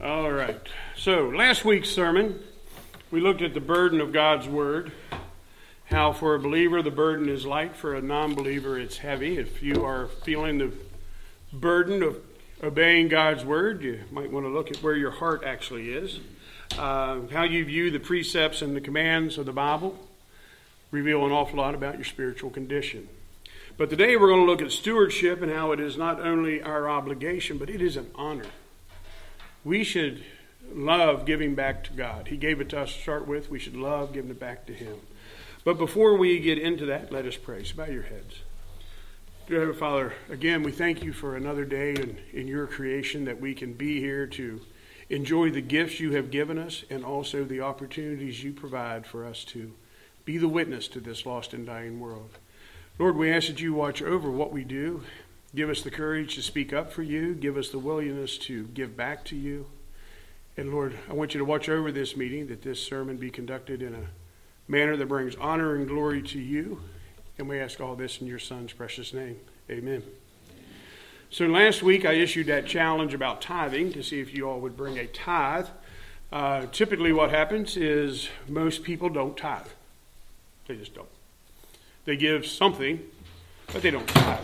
All right. So last week's sermon, we looked at the burden of God's Word. How for a believer the burden is light, for a non-believer it's heavy. If you are feeling the burden of obeying God's Word, you might want to look at where your heart actually is. How you view the precepts and the commands of the Bible reveal an awful lot about your spiritual condition. But today we're going to look at stewardship and how it is not only our obligation, but it is an honor. We should love giving back to God. He gave it to us to start with. We should love giving it back to Him. But before we get into that, let us pray. So bow your heads. Dear Heavenly Father, again, we thank you for another day in your creation that we can be here to enjoy the gifts you have given us and also the opportunities you provide for us to be the witness to this lost and dying world. Lord, we ask that you watch over what we do. Give us the courage to speak up for you. Give us the willingness to give back to you. And Lord, I want you to watch over this meeting, that this sermon be conducted in a manner that brings honor and glory to you. And we ask all this in your Son's precious name. Amen. So last week I issued that challenge about tithing to see if you all would bring a tithe. Typically what happens is most people don't tithe. They just don't. They give something, but they don't tithe.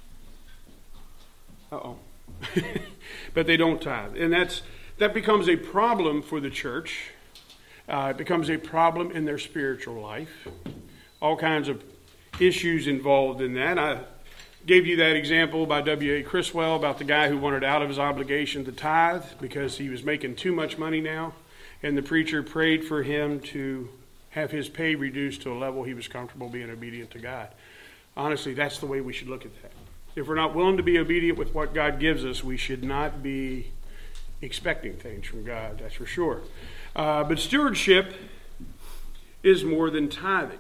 But they don't tithe. And that becomes a problem for the church. It becomes a problem in their spiritual life. All kinds of issues involved in that. I gave you that example by W.A. Criswell about the guy who wanted out of his obligation to tithe because he was making too much money now. And the preacher prayed for him to have his pay reduced to a level he was comfortable being obedient to God. Honestly, that's the way we should look at that. If we're not willing to be obedient with what God gives us, we should not be expecting things from God, that's for sure. But stewardship is more than tithing.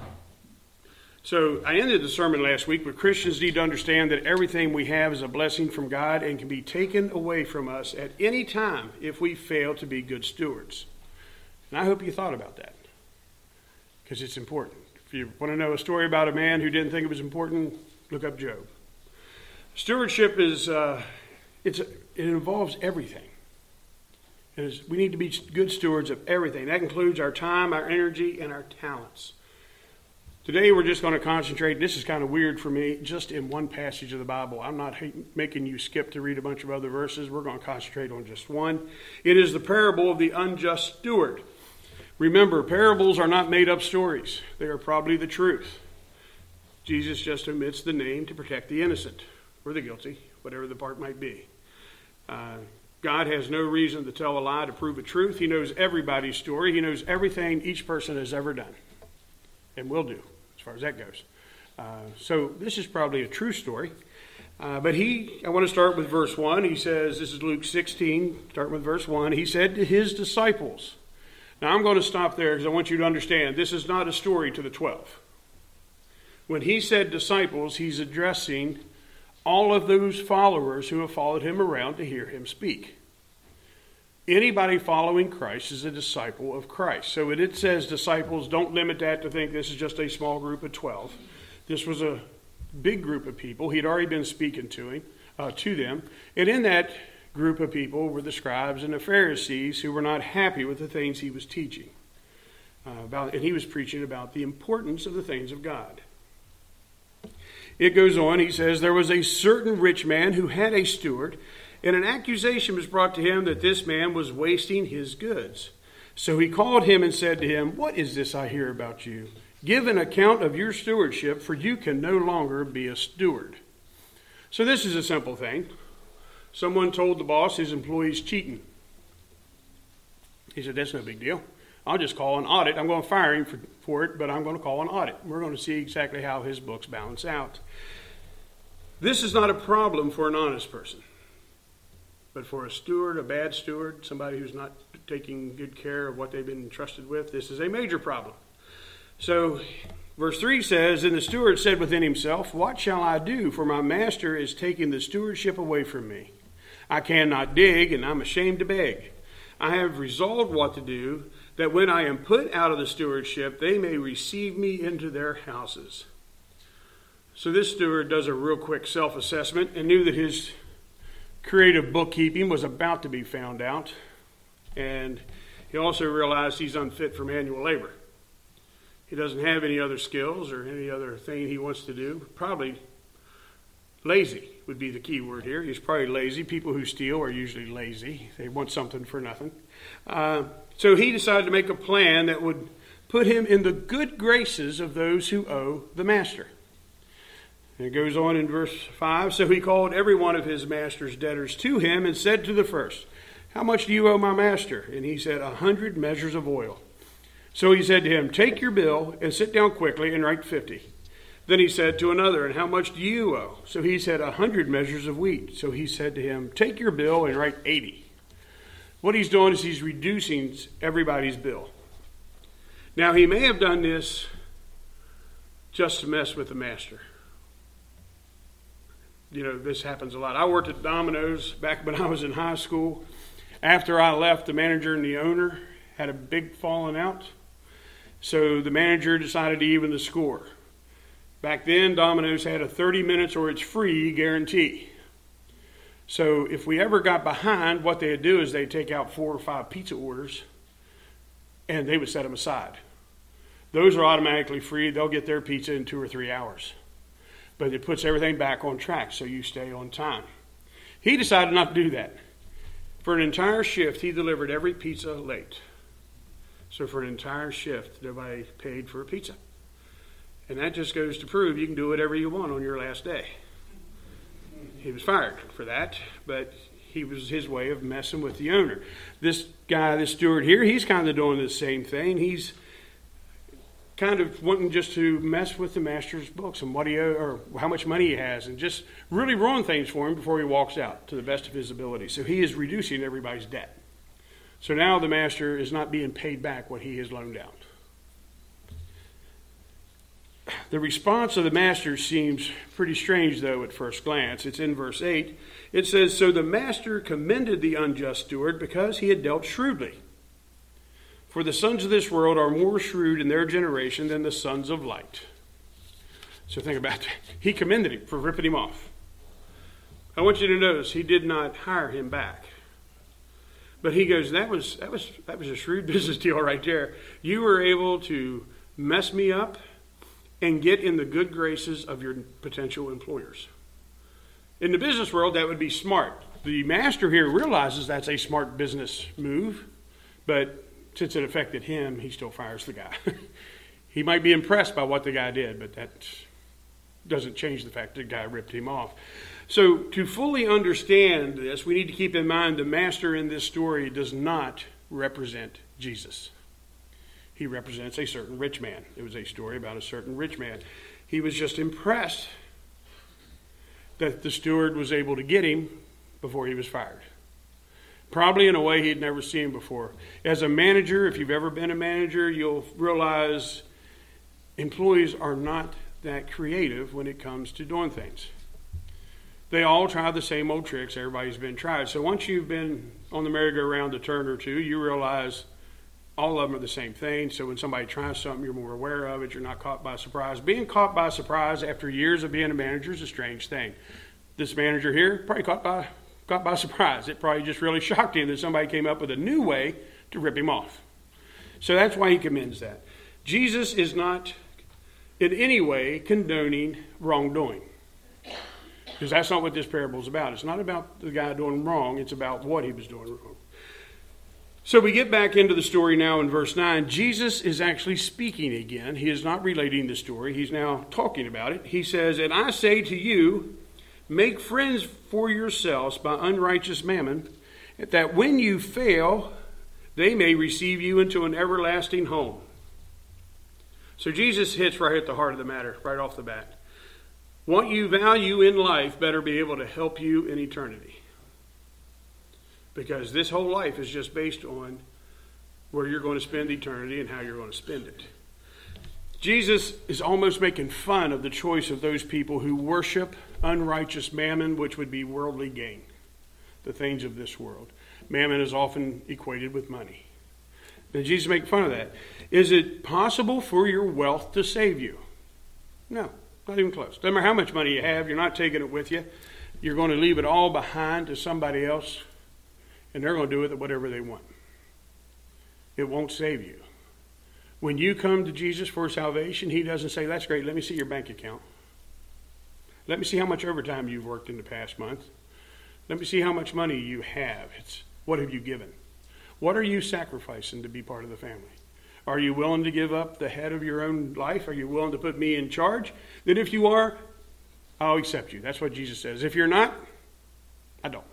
So I ended the sermon last week, but Christians need to understand that everything we have is a blessing from God and can be taken away from us at any time if we fail to be good stewards. And I hope you thought about that, because it's important. If you want to know a story about a man who didn't think it was important, look up Job. Stewardship is, it involves everything. We need to be good stewards of everything. That includes our time, our energy, and our talents. Today we're just going to concentrate, this is kind of weird for me, just in one passage of the Bible. I'm not making you skip to read a bunch of other verses. We're going to concentrate on just one. It is the parable of the unjust steward. Remember, parables are not made-up stories. They are probably the truth. Jesus just omits the name to protect the innocent or the guilty, whatever the part might be. God has no reason to tell a lie to prove a truth. He knows everybody's story. He knows everything each person has ever done and will do, as far as that goes. So this is probably a true story. But I want to start with verse 1. He says, this is Luke 16, starting with verse 1. He said to his disciples. Now I'm going to stop there because I want you to understand this is not a story to the 12. When he said disciples, he's addressing all of those followers who have followed him around to hear him speak. Anybody following Christ is a disciple of Christ. So when it says disciples, don't limit that to think this is just a small group of 12. This was a big group of people. He had already been speaking to them. And in that group of people were the scribes and the Pharisees who were not happy with the things he was teaching. And he was preaching about the importance of the things of God. It goes on, he says, there was a certain rich man who had a steward, and an accusation was brought to him that this man was wasting his goods. So he called him and said to him, what is this I hear about you? Give an account of your stewardship, for you can no longer be a steward. So this is a simple thing. Someone told the boss his employee's cheating. He said, that's no big deal. I'll just call an audit. I'm going to fire him for it, but I'm going to call an audit. We're going to see exactly how his books balance out. This is not a problem for an honest person. But for a steward, a bad steward, somebody who's not taking good care of what they've been entrusted with, this is a major problem. So verse 3 says, and the steward said within himself, what shall I do? For my master is taking the stewardship away from me. I cannot dig, and I'm ashamed to beg. I have resolved what to do, that when I am put out of the stewardship, they may receive me into their houses. So this steward does a real quick self-assessment and knew that his creative bookkeeping was about to be found out. And he also realized he's unfit for manual labor. He doesn't have any other skills or any other thing he wants to do. Probably lazy would be the key word here. He's probably lazy. People who steal are usually lazy. They want something for nothing. So he decided to make a plan that would put him in the good graces of those who owe the master. And it goes on in verse 5. So he called every one of his master's debtors to him and said to the first, "How much do you owe my master?" And he said, 100 measures of oil. So he said to him, "Take your bill and sit down quickly and write 50. Then he said to another, "And how much do you owe?" So he said, 100 measures of wheat. So he said to him, "Take your bill and write 80. What he's doing is he's reducing everybody's bill. Now, he may have done this just to mess with the master. You know, this happens a lot. I worked at Domino's back when I was in high school. After I left, the manager and the owner had a big falling out. So the manager decided to even the score. Back then, Domino's had a 30 minutes or it's free guarantee. So if we ever got behind, what they'd do is they'd take out 4 or 5 pizza orders and they would set them aside. Those are automatically free. They'll get their pizza in 2 or 3 hours. But it puts everything back on track so you stay on time. He decided not to do that. For an entire shift, he delivered every pizza late. So for an entire shift, nobody paid for a pizza. And that just goes to prove you can do whatever you want on your last day. He was fired for that, but he was his way of messing with the owner. This guy, this steward here, he's kind of doing the same thing. He's kind of wanting just to mess with the master's books and what he or how much money he has, and just really ruin things for him before he walks out to the best of his ability. So he is reducing everybody's debt. So now the master is not being paid back what he has loaned out. The response of the master seems pretty strange, though, at first glance. It's in verse 8. It says, "So the master commended the unjust steward because he had dealt shrewdly. For the sons of this world are more shrewd in their generation than the sons of light." So think about that. He commended him for ripping him off. I want you to notice he did not hire him back. But he goes, that was a shrewd business deal right there. You were able to mess me up and get in the good graces of your potential employers. In the business world, that would be smart. The master here realizes that's a smart business move, but since it affected him, he still fires the guy. He might be impressed by what the guy did, but that doesn't change the fact that the guy ripped him off. So to fully understand this, we need to keep in mind the master in this story does not represent Jesus. He represents a certain rich man. It was a story about a certain rich man. He was just impressed that the steward was able to get him before he was fired. Probably in a way he'd never seen before. As a manager, if you've ever been a manager, you'll realize employees are not that creative when it comes to doing things. They all try the same old tricks everybody's been tried. So once you've been on the merry-go-round a turn or two, you realize all of them are the same thing. So when somebody tries something, you're more aware of it. You're not caught by surprise. Being caught by surprise after years of being a manager is a strange thing. This manager here probably caught by surprise. It probably just really shocked him that somebody came up with a new way to rip him off. So that's why he commends that. Jesus is not in any way condoning wrongdoing, because that's not what this parable is about. It's not about the guy doing wrong. It's about what he was doing wrong. So we get back into the story now in verse 9. Jesus is actually speaking again. He is not relating the story. He's now talking about it. He says, "And I say to you, make friends for yourselves by unrighteous mammon, that when you fail, they may receive you into an everlasting home." So Jesus hits right at the heart of the matter, right off the bat. What you value in life better be able to help you in eternity. Because this whole life is just based on where you're going to spend eternity and how you're going to spend it. Jesus is almost making fun of the choice of those people who worship unrighteous mammon, which would be worldly gain, the things of this world. Mammon is often equated with money. And Jesus makes fun of that. Is it possible for your wealth to save you? No, not even close. Doesn't matter how much money you have, you're not taking it with you. You're going to leave it all behind to somebody else, and they're going to do with it whatever they want. it won't save you. When you come to Jesus for salvation, he doesn't say, that's great, let me see your bank account. Let me see how much overtime you've worked in the past month. Let me see how much money you have. It's what have you given? What are you sacrificing to be part of the family? Are you willing to give up the head of your own life? Are you willing to put me in charge? Then if you are, I'll accept you. That's what Jesus says. If you're not, I don't.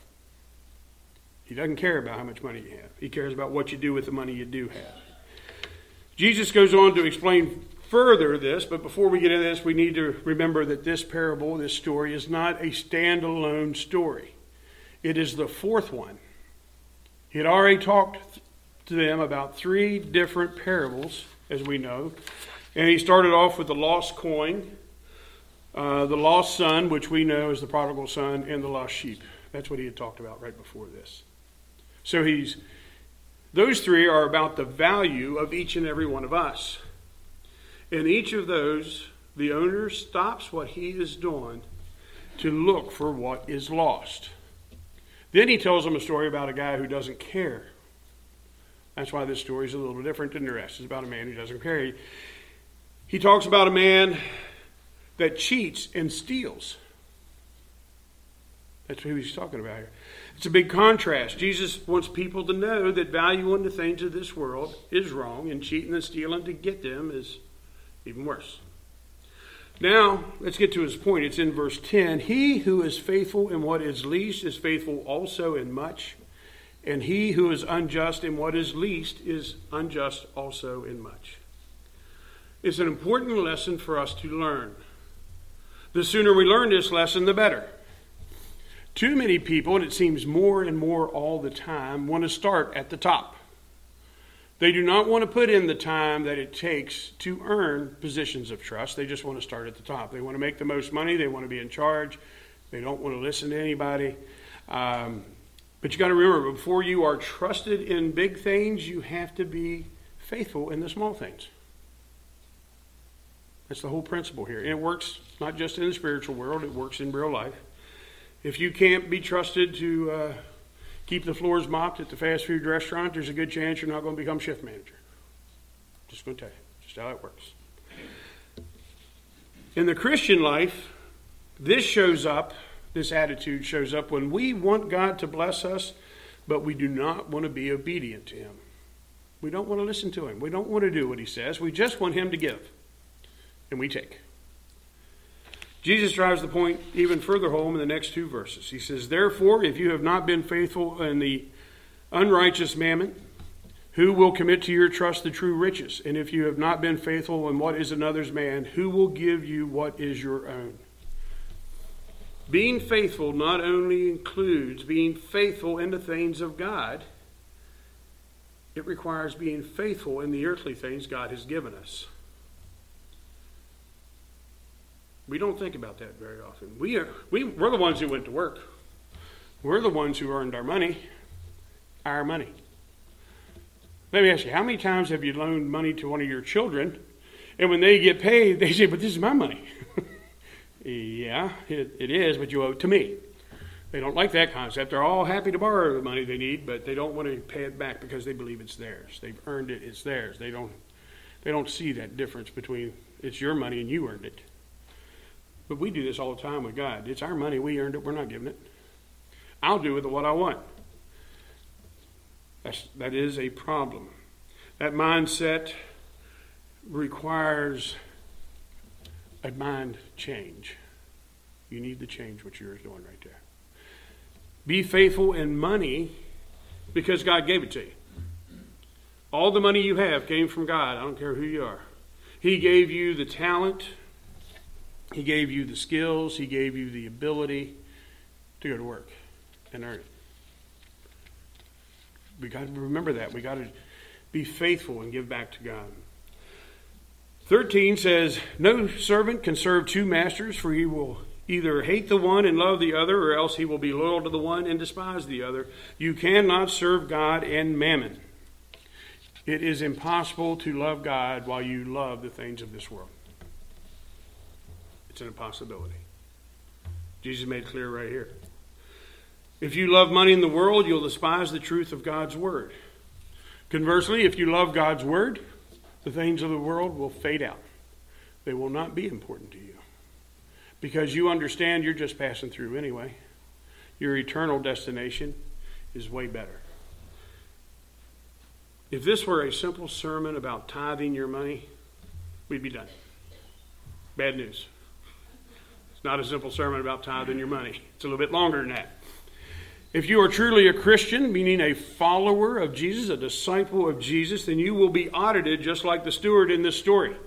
He doesn't care about how much money you have. He cares about what you do with the money you do have. Jesus goes on to explain further this, but before we get into this, we need to remember that this parable, this story, is not a standalone story. It is the fourth one. He had already talked to them about 3 different parables, as we know. And he started off with the lost coin, the lost son, which we know as the prodigal son, and the lost sheep. That's what he had talked about right before this. So those 3 are about the value of each and every one of us. In each of those, the owner stops what he is doing to look for what is lost. Then he tells them a story about a guy who doesn't care. That's why this story is a little different than the rest. It's about a man who doesn't care. He talks about a man that cheats and steals. That's who he's talking about here. It's a big contrast. Jesus wants people to know that valuing the things of this world is wrong, and cheating and stealing to get them is even worse. Now, let's get to his point. It's in verse 10. He who is faithful in what is least is faithful also in much. And he who is unjust in what is least is unjust also in much. It's an important lesson for us to learn. The sooner we learn this lesson, the better. Too many people, and it seems more and more all the time, want to start at the top. They do not want to put in the time that it takes to earn positions of trust. They just want to start at the top. They want to make the most money. They want to be in charge. They don't want to listen to anybody. But you got to remember, before you are trusted in big things, you have to be faithful in the small things. That's the whole principle here. And it works not just in the spiritual world, it works in real life. If you can't be trusted to keep the floors mopped at the fast food restaurant, there's a good chance you're not going to become shift manager. Just going to tell you. Just how that works. In the Christian life, this attitude shows up when we want God to bless us, but we do not want to be obedient to him. We don't want to listen to him. We don't want to do what he says. We just want him to give. And we take. Jesus drives the point even further home in the next 2 verses. He says, therefore, if you have not been faithful in the unrighteous mammon, who will commit to your trust the true riches? And if you have not been faithful in what is another's man, who will give you what is your own? Being faithful not only includes being faithful in the things of God, it requires being faithful in the earthly things God has given us. We don't think about that very often. We're the ones who went to work. We're the ones who earned our money. Our money. Let me ask you, how many times have you loaned money to one of your children, and when they get paid, they say, but this is my money. Yeah, it is, but you owe it to me. They don't like that concept. They're all happy to borrow the money they need, but they don't want to pay it back because they believe it's theirs. They've earned it, it's theirs. They don't see that difference between it's your money and you earned it. But we do this all the time with God. It's our money. We earned it. We're not giving it. I'll do with it what I want. That is a problem. That mindset requires a mind change. You need to change what you're doing right there. Be faithful in money because God gave it to you. All the money you have came from God. I don't care who you are. He gave you the talent. He gave you the skills. He gave you the ability to go to work and earn it. We got to remember that. We got to be faithful and give back to God. 13 says, no servant can serve 2 masters, for he will either hate the one and love the other, or else he will be loyal to the one and despise the other. You cannot serve God and mammon. It is impossible to love God while you love the things of this world. It's an impossibility. Jesus made it clear right here. If you love money in the world, you'll despise the truth of God's word. Conversely, if you love God's word, the things of the world will fade out. They will not be important to you because you understand you're just passing through anyway. Your eternal destination is way better. If this were a simple sermon about tithing your money, we'd be done. Bad news. It's not a simple sermon about tithing your money. It's a little bit longer than that. If you are truly a Christian, meaning a follower of Jesus, a disciple of Jesus, then you will be audited just like the steward in this story.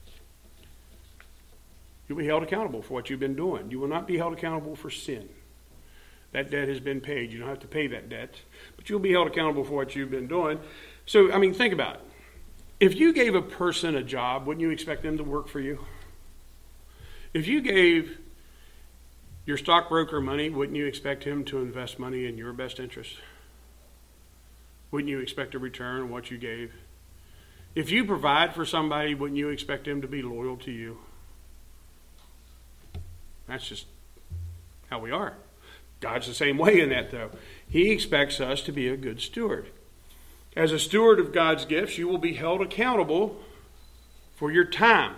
You'll be held accountable for what you've been doing. You will not be held accountable for sin. That debt has been paid. You don't have to pay that debt, but you'll be held accountable for what you've been doing. So, think about it. If you gave a person a job, wouldn't you expect them to work for you? If you gave your stockbroker money, wouldn't you expect him to invest money in your best interest? Wouldn't you expect a return on what you gave? If you provide for somebody, wouldn't you expect him to be loyal to you? That's just how we are. God's the same way in that, though. He expects us to be a good steward. As a steward of God's gifts, you will be held accountable for your time.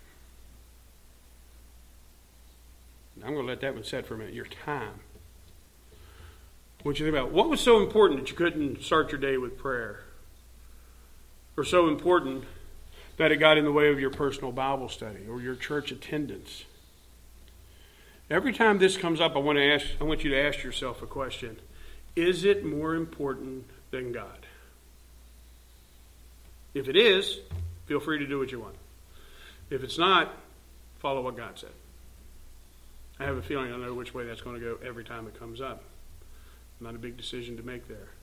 I'm going to let that one set for a minute. Your time. What you think about what was so important that you couldn't start your day with prayer? Or so important that it got in the way of your personal Bible study or your church attendance? Every time this comes up, I want you to ask yourself a question. Is it more important than God? If it is, feel free to do what you want. If it's not, follow what God said. I have a feeling I know which way that's going to go every time it comes up. Not a big decision to make there.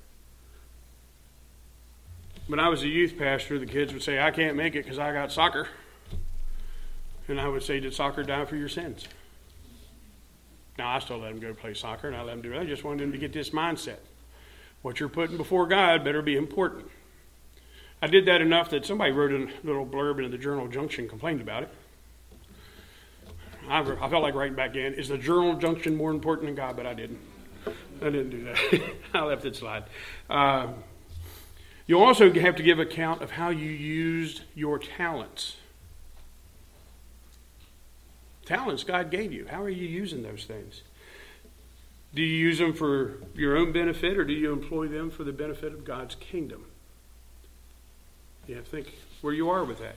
When I was a youth pastor, the kids would say, I can't make it because I got soccer. And I would say, did soccer die for your sins? Now, I still let them go play soccer, and I let them do it. I just wanted them to get this mindset. What you're putting before God better be important. I did that enough that somebody wrote a little blurb in the Journal Junction, complained about it. I felt like writing back in, is the Journal Junction more important than God? But I didn't. I didn't do that. I left it slide. You'll also have to give account of how you used your talents. Talents God gave you. How are you using those things? Do you use them for your own benefit, or do you employ them for the benefit of God's kingdom? You have to think where you are with that.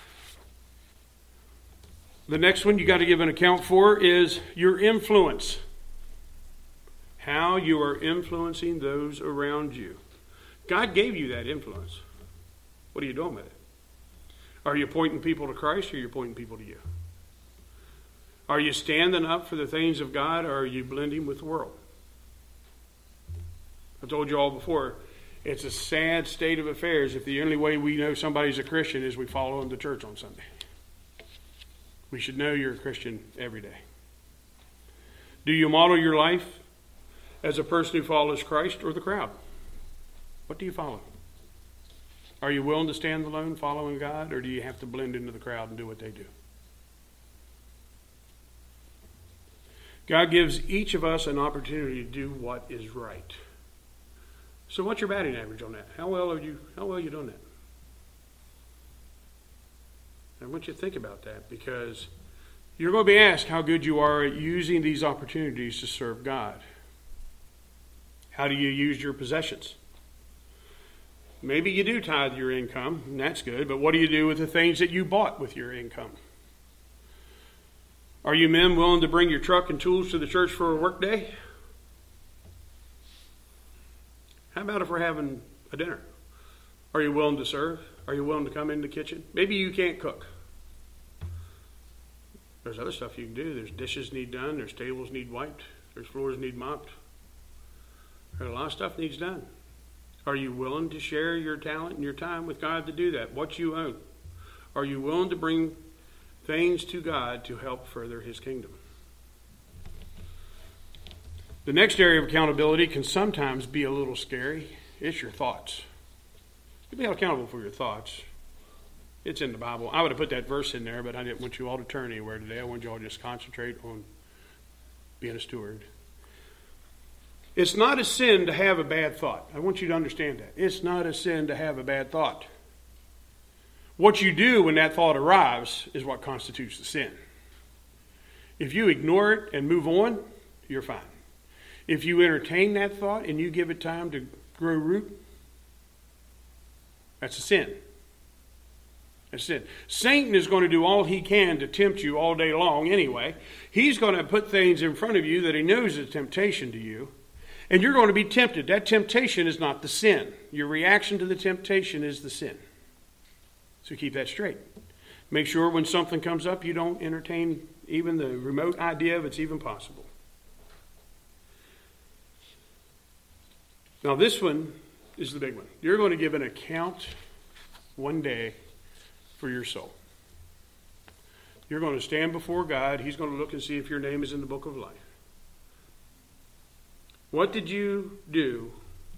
The next one you got to give an account for is your influence. How you are influencing those around you. God gave you that influence. What are you doing with it? Are you pointing people to Christ, or are you pointing people to you? Are you standing up for the things of God, or are you blending with the world? I told you all before, it's a sad state of affairs if the only way we know somebody's a Christian is we follow them to church on Sunday. We should know you're a Christian every day. Do you model your life as a person who follows Christ or the crowd? What do you follow? Are you willing to stand alone following God, or do you have to blend into the crowd and do what they do? God gives each of us an opportunity to do what is right. So what's your batting average on that? How well are you doing that? I want you to think about that, because you're going to be asked how good you are at using these opportunities to serve God. How do you use your possessions? Maybe you do tithe your income, and that's good, but what do you do with the things that you bought with your income? Are you men willing to bring your truck and tools to the church for a work day? How about if we're having a dinner? Are you willing to serve? Are you willing to come in the kitchen? Maybe you can't cook. There's other stuff you can do. There's dishes need done. There's tables need wiped. There's floors need mopped. There's a lot of stuff needs done. Are you willing to share your talent and your time with God to do that? What you own? Are you willing to bring things to God to help further His kingdom? The next area of accountability can sometimes be a little scary. It's your thoughts. You'll be held accountable for your thoughts. It's in the Bible. I would have put that verse in there, but I didn't want you all to turn anywhere today. I want you all to just concentrate on being a steward. It's not a sin to have a bad thought. I want you to understand that. It's not a sin to have a bad thought. What you do when that thought arrives is what constitutes the sin. If you ignore it and move on, you're fine. If you entertain that thought and you give it time to grow root, that's a sin. That's sin. Satan is going to do all he can to tempt you all day long anyway. He's going to put things in front of you that he knows is a temptation to you. And you're going to be tempted. That temptation is not the sin. Your reaction to the temptation is the sin. So keep that straight. Make sure when something comes up, you don't entertain even the remote idea of it's even possible. Now this one is the big one. You're going to give an account one day for your soul. You're going to stand before God. He's going to look and see if your name is in the book of life. What did you do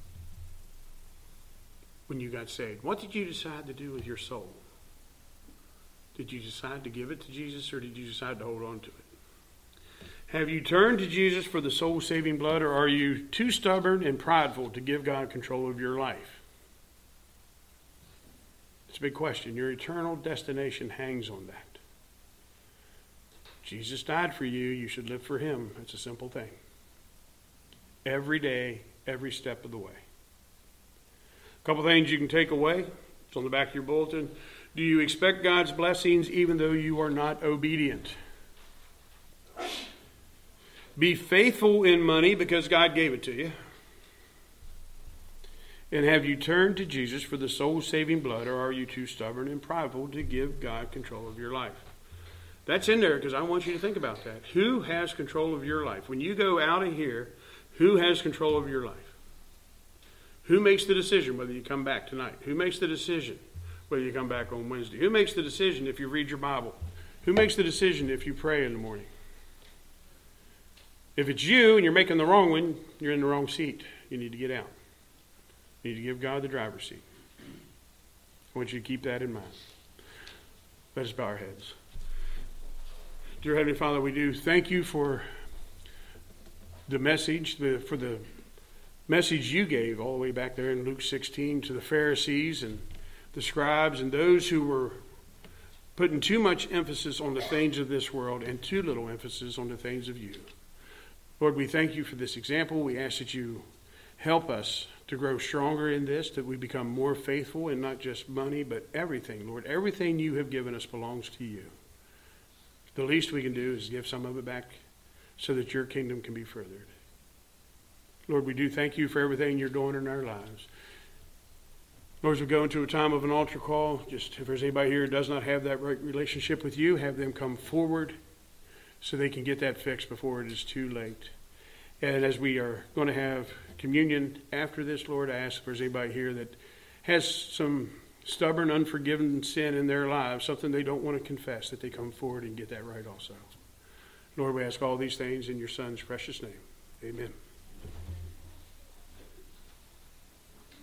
when you got saved? What did you decide to do with your soul? Did you decide to give it to Jesus, or did you decide to hold on to it? Have you turned to Jesus for the soul-saving blood, or are you too stubborn and prideful to give God control of your life? It's a big question. Your eternal destination hangs on that. Jesus died for you. You should live for him. It's a simple thing. Every day, every step of the way. A couple things you can take away. It's on the back of your bulletin. Do you expect God's blessings even though you are not obedient? Be faithful in money because God gave it to you. And have you turned to Jesus for the soul-saving blood, or are you too stubborn and prideful to give God control of your life? That's in there because I want you to think about that. Who has control of your life? When you go out of here, who has control of your life? Who makes the decision whether you come back tonight? Who makes the decision whether you come back on Wednesday? Who makes the decision if you read your Bible? Who makes the decision if you pray in the morning? If it's you and you're making the wrong one, you're in the wrong seat. You need to get out. You need to give God the driver's seat. I want you to keep that in mind. Let us bow our heads. Dear Heavenly Father, we do thank you for the message, for the message you gave all the way back there in Luke 16 to the Pharisees and the scribes and those who were putting too much emphasis on the things of this world and too little emphasis on the things of you. Lord, we thank you for this example. We ask that you help us to grow stronger in this, that we become more faithful in not just money, but everything. Lord, everything you have given us belongs to you. The least we can do is give some of it back so that your kingdom can be furthered. Lord, we do thank you for everything you're doing in our lives. Lord, as we go into a time of an altar call, just if there's anybody here who does not have that right relationship with you, have them come forward so they can get that fixed before it is too late. And as we are going to have communion after this, Lord, I ask if there's anybody here that has some stubborn, unforgiven sin in their lives, something they don't want to confess, that they come forward and get that right also. Lord, we ask all these things in your Son's precious name. Amen.